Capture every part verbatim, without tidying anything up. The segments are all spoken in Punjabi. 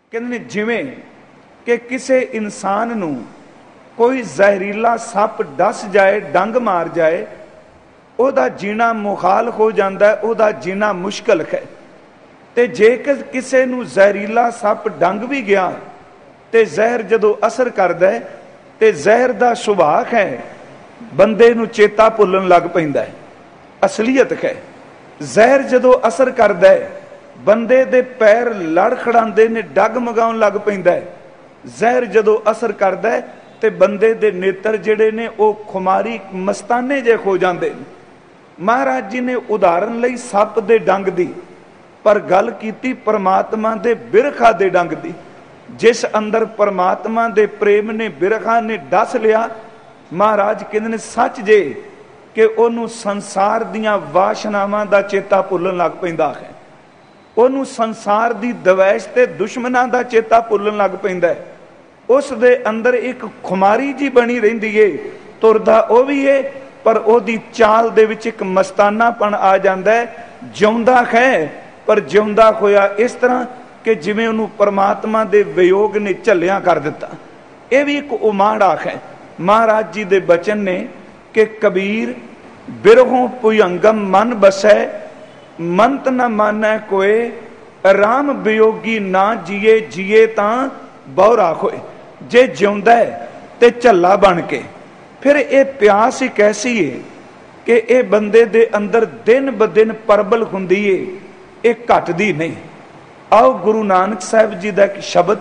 ਕਹਿੰਦੇ ਨੇ ਜਿਵੇਂ ਕਿ ਕਿਸੇ ਇਨਸਾਨ ਨੂੰ ਕੋਈ ਜ਼ਹਿਰੀਲਾ ਸੱਪ ਡਸ ਜਾਏ, ਡੰਗ ਮਾਰ ਜਾਏ, ਉਹਦਾ ਜੀਣਾ ਮੁਹਾਲ ਹੋ ਜਾਂਦਾ, ਉਹਦਾ ਜੀਣਾ ਮੁਸ਼ਕਲ ਹੈ। ਤੇ ਜੇਕਰ ਕਿਸੇ ਨੂੰ ਜ਼ਹਿਰੀਲਾ ਸੱਪ ਡੰਗ ਵੀ ਗਿਆ ਤੇ ਜ਼ਹਿਰ ਜਦੋਂ ਅਸਰ ਕਰਦਾ ਹੈ ਤੇ ਜ਼ਹਿਰ ਦਾ ਸੁਭਾਅ ਹੈ ਬੰਦੇ ਨੂੰ ਚੇਤਾ ਭੁੱਲਣ ਲੱਗ ਪੈਂਦਾ ਹੈ, ਅਸਲੀਅਤ ਹੈ। ਜ਼ਹਿਰ ਜਦੋਂ ਅਸਰ ਕਰਦਾ ਹੈ ਬੰਦੇ ਦੇ ਪੈਰ ਲੜ ਖੜਾਉਂਦੇ ਨੇ, ਡੱਗ ਮਗਾਉਣ ਲੱਗ ਪੈਂਦਾ ਹੈ। ਜ਼ਹਿਰ ਜਦੋਂ ਅਸਰ ਕਰਦਾ ਹੈ ਤੇ ਬੰਦੇ ਦੇ ਨੇਤਰ ਜਿਹੜੇ ਨੇ ਉਹ ਖੁਮਾਰੀ ਮਸਤਾਨੇ ਜਿਹੇ ਹੋ ਜਾਂਦੇ ਨੇ। ਮਹਾਰਾਜ ਜੀ ਨੇ ਉਦਾਹਰਨ ਲਈ ਸੱਪ ਦੇ ਡੰਗ ਦੀ, ਪਰ ਗੱਲ ਕੀਤੀ ਪਰਮਾਤਮਾ ਦੇ ਬਿਰਖਾ ਦੇ ਡੰਗ ਦੀ। ਜਿਸ ਅੰਦਰ ਪਰਮਾਤਮਾ ਦੇ ਪ੍ਰੇਮ ਨੇ ਬਿਰਖਾ ਨੇ ਡਸ ਲਿਆ, ਮਹਾਰਾਜ ਕਹਿੰਦੇ ਨੇ ਸੱਚ ਜੇ ਕਿ ਉਹਨੂੰ ਸੰਸਾਰ ਦੀਆਂ ਵਾਸ਼ਨਾਵਾਂ ਦਾ ਚੇਤਾ ਭੁੱਲਣ ਲੱਗ ਪੈਂਦਾ ਹੈ, ਉਹਨੂੰ ਸੰਸਾਰ ਦੀ ਦਵੈਸ਼ ਤੇ ਦੁਸ਼ਮਣਾਂ ਦਾ ਚੇਤਾ ਭੁੱਲਣ ਲੱਗ ਪੈਂਦਾ ਹੈ। ਉਸ ਦੇ ਅੰਦਰ ਇੱਕ ਖੁਮਾਰੀ ਜੀ ਬਣੀ ਰਹਿੰਦੀ ਏ, ਤੁਰਦਾ ਉਹ ਵੀ ਏ ਪਰ ਉਹਦੀ ਚਾਲ ਦੇ ਵਿੱਚ ਇੱਕ ਮਸਤਾਨਾਪਣ ਆ ਜਾਂਦਾ ਹੈ। ਜਿਉਂਦਾ ਹੈ ਪਰ ਜਿਉਂਦਾ ਹੋਇਆ ਇਸ ਤਰ੍ਹਾਂ ਕਿ ਜਿਵੇਂ ਉਹਨੂੰ ਪਰਮਾਤਮਾ ਦੇ ਵਿਯੋਗ ਨੇ ਝੱਲਿਆ ਕਰ ਦਿੱਤਾ। ਇਹ ਵੀ ਇੱਕ ਉਮਾੜਾ ਹੈ। ਮਹਾਰਾਜ ਜੀ ਦੇ ਬਚਨ ਨੇ ਕਿ ਕਬੀਰ ਬਿਰਹੋਂ ਭੁਯੰਗਮ ਮਨ ਬਸੈ, ਮੰਤ ਨ ਮਾਨੈ ਕੋਏ, ਰਾਮ ਵਿਯੋਗੀ ਨਾ ਜੀਏ, ਜੀਏ ਤਾਂ ਬੌਰਾ ਹੋਏ। ਜੇ ਜਿਉਂਦਾ ਹੈ ਤੇ ਝੱਲਾ ਬਣ ਕੇ, ਫਿਰ ਇਹ ਪਿਆਸ ਇੱਕ ਐਸੀ ਹੈ ਕਿ ਇਹ ਬੰਦੇ ਦੇ ਅੰਦਰ ਦਿਨ ਬ ਦਿਨ ਪ੍ਰਬਲ ਹੁੰਦੀ ਏ, ਇਹ ਘਟਦੀ ਨਹੀਂ। ਆਓ ਗੁਰੂ ਨਾਨਕ ਸਾਹਿਬ ਜੀ ਦਾ ਇੱਕ ਸ਼ਬਦ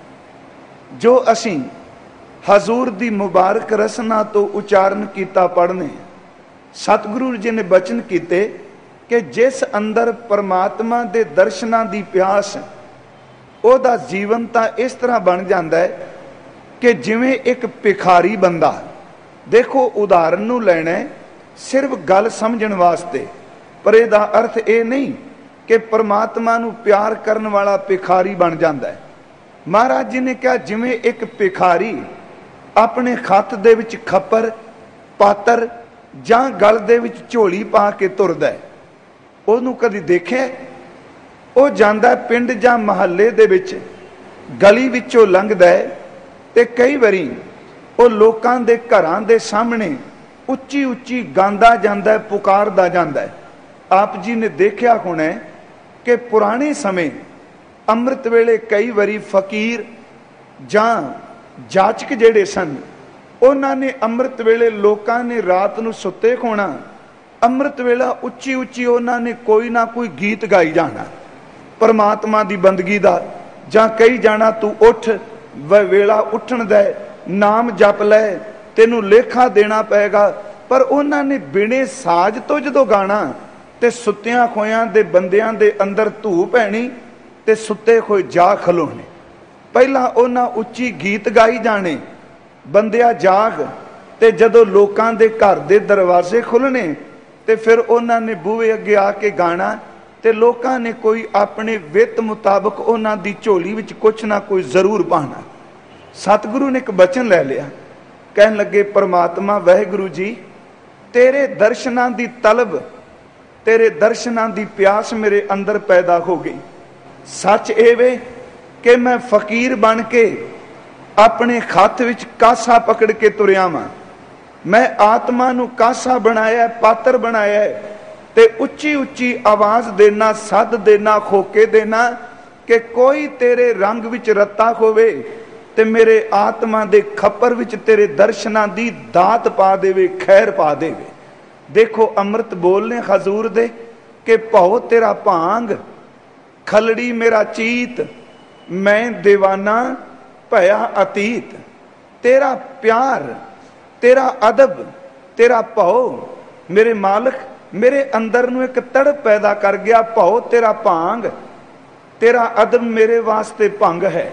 ਜੋ ਅਸੀਂ ਹਜ਼ੂਰ ਦੀ ਮੁਬਾਰਕ ਰਸਨਾ ਤੋਂ ਉਚਾਰਨ ਕੀਤਾ ਪੜ੍ਹਨੇ। ਸਤਿਗੁਰੂ ਜੀ ਨੇ ਬਚਨ ਕੀਤੇ ਕਿ ਜਿਸ ਅੰਦਰ ਪਰਮਾਤਮਾ ਦੇ ਦਰਸ਼ਨਾਂ ਦੀ ਪਿਆਸ, ਉਹਦਾ ਜੀਵਨ ਤਾਂ ਇਸ ਤਰ੍ਹਾਂ ਬਣ ਜਾਂਦਾ ਹੈ ਕਿ ਜਿਵੇਂ ਇੱਕ ਭਿਖਾਰੀ ਬੰਦਾ। ਦੇਖੋ ਉਦਾਹਰਨ ਨੂੰ ਲੈਣਾ ਸਿਰਫ ਗੱਲ ਸਮਝਣ ਵਾਸਤੇ, ਪਰ ਇਹਦਾ ਅਰਥ ਇਹ ਨਹੀਂ ਕਿ ਪਰਮਾਤਮਾ ਨੂੰ ਪਿਆਰ ਕਰਨ ਵਾਲਾ ਭਿਖਾਰੀ ਬਣ ਜਾਂਦਾ ਹੈ। ਮਹਾਰਾਜ ਜੀ ਨੇ ਕਿਹਾ ਜਿਵੇਂ ਇੱਕ ਭਿਖਾਰੀ ਆਪਣੇ ਹੱਥ ਦੇ ਵਿੱਚ ਖੱਪਰ, ਪਾਤਰ ਜਾਂ ਗਲ ਦੇ ਵਿੱਚ ਝੋਲੀ ਪਾ ਕੇ ਤੁਰਦਾ ਹੈ। ਉਹਨੂੰ ਕਦੀ ਦੇਖਿਆ? ਉਹ ਜਾਂਦਾ ਪਿੰਡ ਜਾਂ ਮਹੱਲੇ ਦੇ ਵਿੱਚ, ਗਲੀ ਵਿੱਚੋਂ ਲੰਘਦਾ ਹੈ ਤੇ ਕਈ ਵਾਰੀ ਉਹ ਲੋਕਾਂ ਦੇ ਘਰਾਂ ਦੇ ਸਾਹਮਣੇ ਉੱਚੀ ਉੱਚੀ ਗਾਉਂਦਾ ਜਾਂਦਾ ਹੈ, ਪੁਕਾਰਦਾ ਜਾਂਦਾ ਹੈ। ਆਪ ਜੀ ਨੇ ਦੇਖਿਆ ਹੋਣਾ ਕਿ ਪੁਰਾਣੇ ਸਮੇਂ ਅੰਮ੍ਰਿਤ ਵੇਲੇ ਕਈ ਵਾਰੀ ਫਕੀਰ ਜਾਂ ਜਾਚਕ ਜਿਹੜੇ ਸਨ, ਉਹਨਾਂ ਨੇ ਅੰਮ੍ਰਿਤ ਵੇਲੇ ਲੋਕਾਂ ਨੇ ਰਾਤ ਨੂੰ ਸੁੱਤੇ ਹੋਣਾ, ਅੰਮ੍ਰਿਤ ਵੇਲਾ ਉੱਚੀ ਉੱਚੀ ਉਹਨਾਂ ਨੇ ਕੋਈ ਨਾ ਕੋਈ ਗੀਤ ਗਾਈ ਜਾਣਾ ਪਰਮਾਤਮਾ ਦੀ ਬੰਦਗੀ ਦਾ, ਜਾਂ ਕਈ ਜਾਣਾ ਤੂੰ ਉੱਠ ਵੇਲਾ ਉੱਠਣ ਦਾ, ਨਾਮ ਜਪ ਲੈ, ਤੈਨੂੰ ਲੇਖਾ ਦੇਣਾ ਪਏਗਾ। ਪਰ ਉਹਨਾਂ ਨੇ ਬਿਨੇ ਸਾਜ ਤੋਂ ਜਦੋਂ ਗਾਣਾ ਤੇ ਸੁੱਤਿਆਂ ਖੋਇਆਂ ਦੇ ਬੰਦਿਆਂ ਦੇ ਅੰਦਰ ਧੂ ਪੈਣੀ ਤੇ ਸੁੱਤੇ ਹੋਏ ਜਾ ਖਲੋਣੇ। ਪਹਿਲਾਂ ਉਹਨਾਂ ਉੱਚੀ ਗੀਤ ਗਾਈ ਜਾਣੇ, ਬੰਦਿਆ ਜਾਗ, ਤੇ ਜਦੋਂ ਲੋਕਾਂ ਦੇ ਘਰ ਦੇ ਦਰਵਾਜ਼ੇ ਖੁੱਲਣੇ ਤੇ ਫਿਰ ਉਹਨਾਂ ਨੇ ਬੂਹੇ ਅੱਗੇ ਆ ਕੇ ਗਾਣਾ, ਤੇ ਲੋਕਾਂ ਨੇ ਕੋਈ ਆਪਣੇ ਵਿੱਤ ਮੁਤਾਬਕ ਉਹਨਾਂ ਦੀ ਝੋਲੀ ਵਿੱਚ ਕੁਛ ਨਾ ਕੋਈ ਜ਼ਰੂਰ ਪਾਣਾ। ਸਤਿਗੁਰੂ ਨੇ ਇੱਕ ਬਚਨ ਲੈ ਲਿਆ, ਕਹਿਣ ਲੱਗੇ ਪਰਮਾਤਮਾ ਵਾਹਿਗੁਰੂ ਜੀ, ਤੇਰੇ ਦਰਸ਼ਨਾਂ ਦੀ ਤਲਬ, ਤੇਰੇ ਦਰਸ਼ਨਾਂ ਦੀ ਪਿਆਸ ਮੇਰੇ ਅੰਦਰ ਪੈਦਾ ਹੋ ਗਈ। ਸੱਚ ਇਹ ਵੇ ਕਿ ਮੈਂ ਫਕੀਰ ਬਣ ਕੇ ਆਪਣੇ ਹੱਥ ਵਿੱਚ ਕਾਸਾ ਪਕੜ ਕੇ ਤੁਰਿਆ ਵਾਂ। ਮੈਂ ਆਤਮਾ ਨੂੰ ਕਾਸਾ ਬਣਾਇਆ, ਪਾਤਰ ਬਣਾਇਆ, ਤੇ ਉੱਚੀ ਉੱਚੀ ਆਵਾਜ਼ ਦੇਣਾ, ਸੱਦ ਦੇਣਾ, ਖੋਕੇ ਦੇਣਾ ਕਿ ਕੋਈ ਤੇਰੇ ਰੰਗ ਵਿੱਚ ਰੱਤਾ ਹੋਵੇ ਤੇ ਮੇਰੇ ਆਤਮਾ ਦੇ ਖੱਪਰ ਵਿੱਚ ਤੇਰੇ ਦਰਸ਼ਨਾਂ ਦੀ ਦਾਤ ਪਾ ਦੇਵੇ, ਖੈਰ ਪਾ ਦੇਵੇ। ਦੇਖੋ ਅੰਮ੍ਰਿਤ ਬੋਲਨੇ ਹਜ਼ੂਰ ਦੇ ਕਿ ਭਉ ਤੇਰਾ ਭਾਂਗ, ਖਲੜੀ ਮੇਰਾ ਚੀਤ, ਮੈਂ ਦੀਵਾਨਾ ਭਇਆ ਅਤੀਤ। ਤੇਰਾ ਪਿਆਰ, ਤੇਰਾ ਅਦਬ, ਤੇਰਾ ਭਉ ਮੇਰੇ ਮਾਲਕ ਮੇਰੇ ਅੰਦਰ ਨੂੰ ਇੱਕ ਤੜਪ ਪੈਦਾ ਕਰ ਗਿਆ। ਭਉ ਤੇਰਾ ਭਾਂਗ, ਤੇਰਾ ਅਦਬ ਮੇਰੇ ਵਾਸਤੇ ਭੰਗ ਹੈ।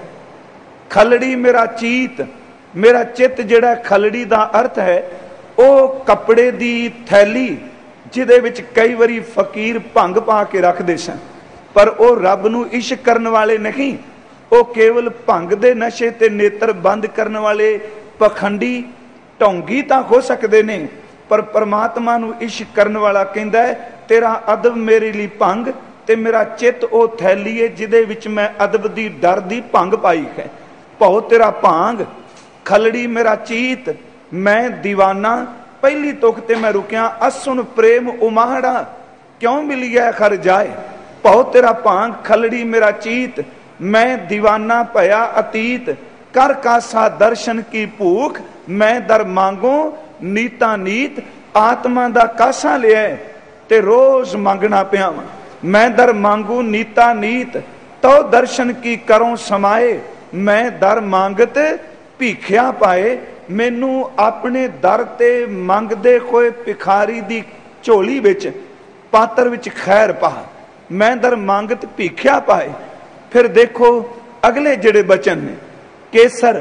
ਖਲੜੀ ਮੇਰਾ ਚੀਤ, ਮੇਰਾ ਚਿੱਤ ਜਿਹੜਾ ਖਲੜੀ ਦਾ ਅਰਥ ਹੈ ਉਹ ਕੱਪੜੇ ਦੀ ਥੈਲੀ ਜਿਹਦੇ ਵਿੱਚ ਕਈ ਵਾਰੀ ਫਕੀਰ ਭੰਗ ਪਾ ਕੇ ਰੱਖਦੇ ਸਨ, ਪਰ ਉਹ ਰੱਬ ਨੂੰ ਇਸ਼ਕ ਕਰਨ ਵਾਲੇ ਨਹੀਂ, ਉਹ ਕੇਵਲ ਭੰਗ ਦੇ ਨਸ਼ੇ ਤੇ ਨੇਤਰ ਬੰਦ ਕਰਨ ਵਾਲੇ ਪਖੰਡੀ ਢੋਂਗੀ ਤਾਂ ਹੋ ਸਕਦੇ ਨੇ, ਪਰ ਪਰਮਾਤਮਾ ਨੂੰ ਇਸ਼ਕ ਕਰਨ ਵਾਲਾ ਕਹਿੰਦਾ ਹੈ ਤੇਰਾ ਅਦਬ ਮੇਰੇ ਲਈ ਭੰਗ, ਤੇ ਮੇਰਾ ਚਿੱਤ ਉਹ ਥੈਲੀ ਏ ਜਿਹਦੇ ਵਿੱਚ ਮੈਂ ਅਦਬ ਦੀ ਡਰ ਦੀ ਭੰਗ ਪਾਈ ਹੈ। ਭਉ ਤੇਰਾ ਭਾਂਗ ਖਲੜੀ ਮੇਰਾ ਚੀਤ, ਮੈਂ ਦੀਵਾਨਾ ਪਹਿਲੀ ਤੁਕ ਤੇ ਮੈਂ ਰੁਕਿਆ। ਅਸੁਣ ਪ੍ਰੇਮ ਉਮਾੜਾ ਕਿਉਂ ਮਿਲਿਆ ਖਰ ਜਾਏ। ਭਉ ਤੇਰਾ ਭਾਂਗ ਖਲੜੀ ਮੇਰਾ ਚੀਤ, ਮੈਂ ਦੀਵਾਨਾ ਭਇਆ ਅਤੀਤ। ਕਰ ਕਾਸਾ ਦਰਸ਼ਨ ਕੀ ਭੂਖ, ਮੈਂ ਦਰ ਮੰਗੋ ਨੀਤਾ ਨੀਤ। ਆਤਮਾ ਦਾ ਕਾਸਾ ਲਿਆ ਤੇ ਰੋਜ਼ ਮੰਗਣਾ ਪਿਆ ਵਾ। ਮੈਂ ਦਰ ਮੰਗੂ ਨੀਤਾ ਨੀਤ, ਤੋ ਦਰਸ਼ਨ ਕੀ ਕਰੋ ਸਮਾਏ। ਮੈਂ ਦਰ ਮੰਗਤ ਭੀਖਿਆ ਪਾਏ, ਮੈਨੂੰ ਆਪਣੇ ਦਰ ਤੇ ਮੰਗਦੇ ਹੋਏ ਭਿਖਾਰੀ ਦੀ ਝੋਲੀ ਵਿੱਚ ਪਾਤਰ ਵਿੱਚ ਖੈਰ ਪਾ। ਮੈਂ ਦਰ ਮੰਗਤ ਭੀਖਿਆ ਪਾਏ। ਫਿਰ ਦੇਖੋ ਅਗਲੇ ਜਿਹੜੇ ਬਚਨ ਨੇ, ਕੇਸਰ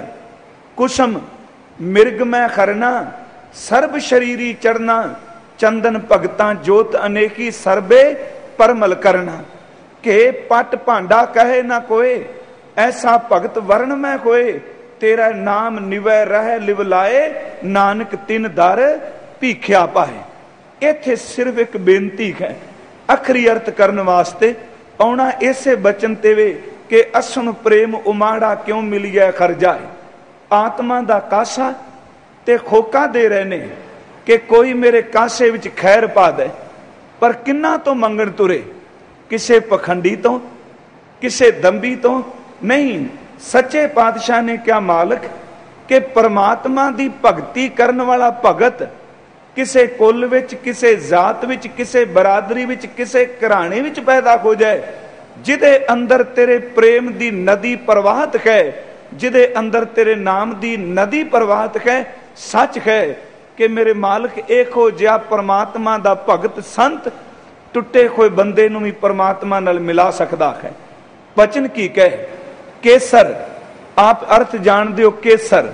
ਕੁਸਮ ਮਿਰਗ ਮੈਂ ਖਰਨਾ, ਸਰਬ ਸ਼ਰੀਰੀ ਚੜਨਾ। ਚੰਦਨ ਭਗਤਾਂ ਜੋਤ ਅਨੇਕੀ, ਸਰਬੇ ਪਰਮਲ ਕਰਨਾ। ਕੇ ਪਟ ਭਾਂਡਾ ਕਹੇ ਨਾ ਕੋਏ, ਐਸਾ ਭਗਤ ਵਰਨ ਮੈਂ ਹੋਏ। ਤੇਰਾ ਨਾਮ ਨਿਵੈ ਰਹਿ ਲਿਵ ਲਾਏ, ਨਾਨਕ ਤਿਨ ਦਰ ਭੀਖਿਆ ਪਾਏ। ਇੱਥੇ ਸਿਰਫ ਇੱਕ ਬੇਨਤੀ ਹੈ ਅਖਰੀ ਅਰਥ ਕਰਨ ਵਾਸਤੇ ਆਉਣਾ ਇਸੇ ਬਚਨ ਤੇ ਵੇ ਕਿ ਅਸੁਣ ਪ੍ਰੇਮ ਉਮਾੜਾ ਕਿਉਂ ਮਿਲਿਆ ਖਰ ਜਾਏ। ਆਤਮਾ ਦਾ ਕਾਸਾ ਤੇ ਖੋਕਾ ਦੇ ਰਹੇ ਨੇ ਕਿ ਕੋਈ ਮੇਰੇ ਕਾਸੇ ਵਿੱਚ ਖੈਰ ਪਾ ਦੇ, ਪਰ ਕਿੰਨਾ ਤੋਂ ਮੰਗਣ ਤੁਰੇ? ਕਿਸੇ ਪਖੰਡੀ ਤੋਂ, ਕਿਸੇ ਦੰਬੀ ਤੋਂ ਨਹੀਂ। ਸੱਚੇ ਪਾਤਸ਼ਾਹ ਨੇ ਕਿਹਾ ਮਾਲਕ ਕਿ ਪਰਮਾਤਮਾ ਦੀ ਭਗਤੀ ਕਰਨ ਵਾਲਾ ਭਗਤ ਕਿਸੇ ਕੁੱਲ ਵਿੱਚ, ਕਿਸੇ ਜ਼ਾਤ ਵਿੱਚ, ਕਿਸੇ ਬਰਾਦਰੀ ਵਿੱਚ, ਕਿਸੇ ਘਰਾਣੇ ਵਿੱਚ ਪੈਦਾ ਹੋ ਜਾਏ, ਜਿਹਦੇ ਅੰਦਰ ਤੇਰੇ ਪ੍ਰੇਮ ਦੀ ਨਦੀ ਪ੍ਰਵਾਹਿਤ ਹੈ, ਜਿਹਦੇ ਅੰਦਰ ਤੇਰੇ ਨਾਮ ਦੀ ਨਦੀ ਪ੍ਰਵਾਹਿਤ ਹੈ। ਸੱਚ ਹੈ ਕਿ ਮੇਰੇ ਮਾਲਕ ਇਹੋ ਜਿਹਾ ਪਰਮਾਤਮਾ ਦਾ ਭਗਤ ਸੰਤ ਟੁੱਟੇ ਹੋਏ ਬੰਦੇ ਨੂੰ ਵੀ ਪਰਮਾਤਮਾ ਨਾਲ ਮਿਲਾ ਸਕਦਾ ਹੈ। ਬਚਨ ਕੀ ਕਹੇ? ਕੇਸਰ ਆਪ ਅਰਥ ਜਾਣਦੇ ਹੋ। ਕੇਸਰ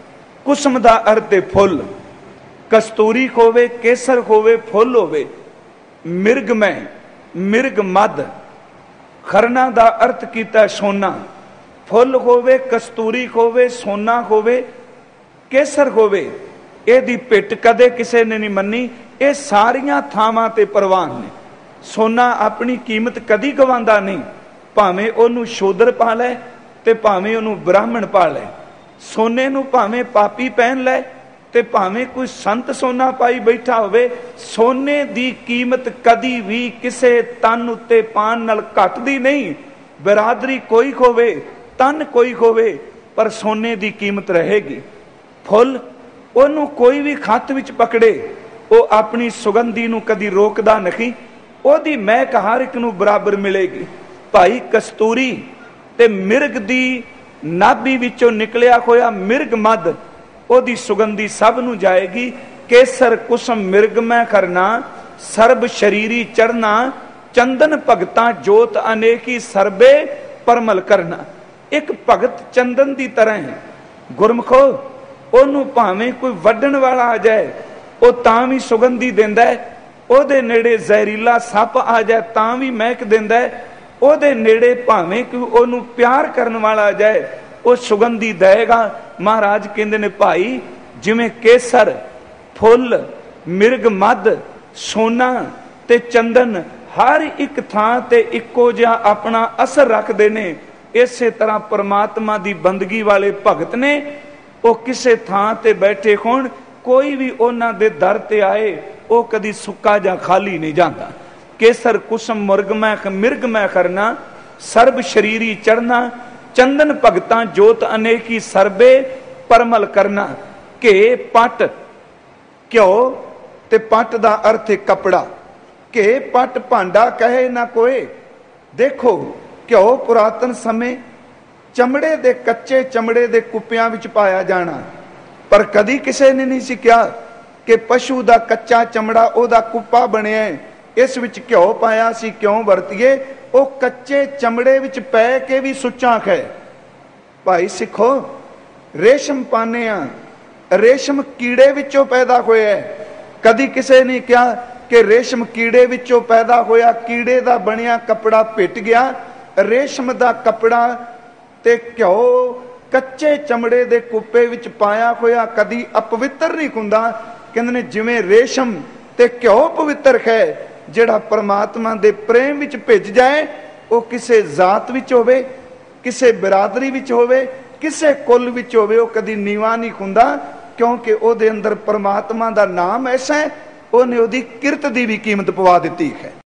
ਕੁਸਮ ਦਾ ਅਰਥ ਹੈ ਫੁੱਲ। ਕਸਤੂਰੀ ਹੋਵੇ, ਕੇਸਰ ਹੋਵੇ, ਫੁੱਲ ਹੋਵੇ। ਮਿਰਗ ਮੈਂ ਮਿਰਗ ਮਦ, ਖਰਨਾ ਦਾ ਅਰਥ ਕੀਤਾ ਸੋਨਾ। ਫੁੱਲ ਹੋਵੇ, ਕਸਤੂਰੀ ਹੋਵੇ, ਸੋਨਾ ਹੋਵੇ, ਕੇਸਰ ਹੋਵੇ, ਇਹਦੀ ਪਿੱਟ ਕਦੇ ਕਿਸੇ ਨੇ ਨਹੀਂ ਮੰਨੀ। ਇਹ ਸਾਰੀਆਂ ਥਾਵਾਂ ਤੇ ਪ੍ਰਵਾਨ ਨੇ। ਸੋਨਾ ਆਪਣੀ ਕੀਮਤ ਕਦੀ ਗਵਾਉਂਦਾ ਨਹੀਂ, ਭਾਵੇਂ ਉਹਨੂੰ ਸ਼ੂਦਰ ਪਾ ਲੈ ਤੇ ਭਾਵੇਂ ਉਹਨੂੰ ਬ੍ਰਾਹਮਣ ਪਾ ਲੈ। ਸੋਨੇ ਨੂੰ ਭਾਵੇਂ ਪਾਪੀ ਪਹਿਨ ਲੈ ਤੇ ਭਾਵੇਂ ਕੋਈ ਸੰਤ ਸੋਨਾ ਪਾਈ ਬੈਠਾ ਹੋਵੇ, ਸੋਨੇ ਦੀ ਕੀਮਤ ਕਦੀ ਵੀ ਕਿਸੇ ਤਨ ਉੱਤੇ ਪਾਣ ਨਾਲ ਘਟਦੀ ਨਹੀਂ। ਬਰਾਦਰੀ ਕੋਈ ਹੋਵੇ, ਤਨ ਕੋਈ ਹੋਵੇ, ਪਰ ਸੋਨੇ ਦੀ ਕੀਮਤ ਰਹੇਗੀ। ਫੁੱਲ ਉਹਨੂੰ ਕੋਈ ਵੀ ਖੱਤ ਵਿੱਚ ਪਕੜੇ, ਉਹ ਆਪਣੀ ਸੁਗੰਧੀ ਨੂੰ ਕਦੀ ਰੋਕਦਾ ਨਹੀਂ। ਉਹਦੀ ਮਹਿਕ ਹਰ ਇੱਕ ਨੂੰ ਬਰਾਬਰ ਮਿਲੇਗੀ। ਭਾਈ ਕਸਤੂਰੀ ਤੇ ਮਿਰਗ ਦੀ ਨਾਭੀ ਵਿੱਚੋਂ ਨਿਕਲਿਆ ਹੋਇਆ ਮਿਰਗ ਮਦ, ਉਹਦੀ ਸੁਗੰਧੀ ਸਭ ਨੂੰ ਜਾਏਗੀ। ਕੇਸਰ ਕੁਸਮ ਮਿਰਗ ਮੈਂ ਕਰਨਾ, ਸਰਬ ਸ਼ਰੀਰੀ ਚੜਨਾ। ਚੰਦਨ ਭਗਤਾਂ ਜੋਤ ਅਨੇਕੀ, ਸਰਬੇ ਪਰਮਲ ਕਰਨਾ। ਇੱਕ ਭਗਤ ਚੰਦਨ ਦੀ ਤਰ੍ਹਾਂ ਹੈ। ਗੁਰਮਖੋ ਉਹਨੂੰ ਭਾਵੇਂ ਕੋਈ ਵੱਢਣ ਵਾਲਾ ਆ ਜਾਏ, ਉਹ ਤਾਂ ਵੀ ਸੁਗੰਧੀ ਦਿੰਦਾ ਹੈ। ਉਹਦੇ ਨੇੜੇ ਜ਼ਹਿਰੀਲਾ ਸੱਪ ਆ ਜਾਏ ਤਾਂ ਵੀ ਮਹਿਕ ਦਿੰਦਾ ਹੈ। ਉਹਦੇ ਨੇੜੇ ਭਾਵੇਂ ਕੋਈ ਉਹਨੂੰ ਪਿਆਰ ਕਰਨ ਵਾਲਾ ਆ ਜਾਏ, ਉਹ ਸੁਗੰਧੀ ਦੇਗਾ। ਮਹਾਰਾਜ ਕਹਿੰਦੇ ਨੇ ਭਾਈ ਜਿਵੇਂ ਕੇਸਰ, ਫੁੱਲ, ਮਿਰਗ ਮਦ, ਸੋਨਾ ਤੇ ਚੰਦਨ ਹਰ ਇੱਕ ਥਾਂ ਤੇ ਇੱਕੋ ਜਿਹਾ ਆਪਣਾ ਅਸਰ ਰੱਖਦੇ ਨੇ, ਇਸੇ ਤਰ੍ਹਾਂ ਪਰਮਾਤਮਾ ਦੀ ਬੰਦਗੀ ਵਾਲੇ ਭਗਤ ਨੇ, ਉਹ ਕਿਸੇ ਥਾਂ ਤੇ ਬੈਠੇ ਹੋਣ, ਕੋਈ ਵੀ ਉਹਨਾਂ ਦੇ ਦਰ ਤੇ ਆਏ, ਉਹ ਕਦੀ ਸੁੱਕਾ ਜਾਂ ਖਾਲੀ ਨਹੀਂ ਜਾਂਦਾ। ਕੇਸਰ ਕੁਸਮ ਮੁਰਗ ਮੈਂ ਮਿਰਗ ਮੈਂ ਕਰਨਾ, ਸਰਬ ਸ਼ਰੀਰੀ ਚੜਨਾ। ਚੰਦਨ ਭਗਤਾਂ ਜੋਤ ਅਨੇਕੀ, ਸਰਬੇ ਪਰਮਲ ਕਰਨਾ। ਘੇ ਪਟ, ਘਿਓ ਤੇ ਪਟ ਦਾ ਅਰਥ ਹੈ ਕਪੜਾ। ਘੇ ਪਟ ਭਾਂਡਾ ਕਹੇ ਨਾ ਕੋਏ। ਦੇਖੋ ਘਿਓ ਪੁਰਾਤਨ ਸਮੇਂ ਚਮੜੇ ਦੇ, ਕੱਚੇ ਚਮੜੇ ਦੇ ਕੁੱਪਿਆਂ ਵਿੱਚ ਪਾਇਆ ਜਾਣਾ, ਪਰ ਕਦੀ ਕਿਸੇ ਨੇ ਨਹੀਂ ਸੀ ਕਿਹਾ ਕਿ ਪਸ਼ੂ ਦਾ ਕੱਚਾ ਚਮੜਾ ਉਹਦਾ ਕੁੱਪਾ ਬਣਿਆ, ਇਸ ਵਿੱਚ ਘਿਓ ਪਾਇਆ ਸੀ ਕਿਉਂ ਵਰਤੀਏ। ਉਹ ਕੱਚੇ ਚਮੜੇ ਵਿੱਚ ਪੈ ਕੇ ਵੀ ਸੁੱਚਾ ਹੈ। ਭਾਈ ਸਿੱਖੋ, ਰੇਸ਼ਮ ਪਾਨੇ ਆ, ਰੇਸ਼ਮ ਕੀੜੇ ਵਿੱਚੋਂ ਪੈਦਾ ਹੋਇਆ। ਕਦੀ ਕਿਸੇ ਨੇ ਕਿਹਾ ਕਿ ਰੇਸ਼ਮ ਕੀੜੇ ਵਿੱਚੋਂ ਪੈਦਾ ਹੋਇਆ, ਕੀੜੇ ਦਾ ਬਣਿਆ ਕੱਪੜਾ ਪਿੱਟ ਗਿਆ। ਰੇਸ਼ਮ ਦਾ ਕੱਪੜਾ ਤੇ ਘਿਓ ਕੱਚੇ ਚਮੜੇ ਦੇ ਕੁੱਪੇ ਵਿੱਚ ਪਾਇਆ ਹੋਇਆ ਕਦੀ ਅਪਵਿੱਤਰ ਨਹੀਂ ਹੁੰਦਾ। ਕਹਿੰਦੇ ਨੇ ਜਿਵੇਂ ਰੇਸ਼ਮ ਤੇ ਘਿਓ ਪਵਿੱਤਰ ਹੈ, ਜਿਹੜਾ ਪਰਮਾਤਮਾ ਦੇ ਪ੍ਰੇਮ ਵਿੱਚ ਭਿੱਜ ਜਾਏ, ਉਹ ਕਿਸੇ ਜ਼ਾਤ ਵਿੱਚ ਹੋਵੇ, ਕਿਸੇ ਬਿਰਾਦਰੀ ਵਿੱਚ ਹੋਵੇ, ਕਿਸੇ ਕੁੱਲ ਵਿੱਚ ਹੋਵੇ, ਉਹ ਕਦੀ ਨੀਵਾਂ ਨਹੀਂ ਹੁੰਦਾ, ਕਿਉਂਕਿ ਉਹਦੇ ਅੰਦਰ ਪਰਮਾਤਮਾ ਦਾ ਨਾਮ ਐਸਾ ਹੈ, ਉਹਨੇ ਉਹਦੀ ਕਿਰਤ ਦੀ ਵੀ ਕੀਮਤ ਪਵਾ ਦਿੱਤੀ ਹੈ।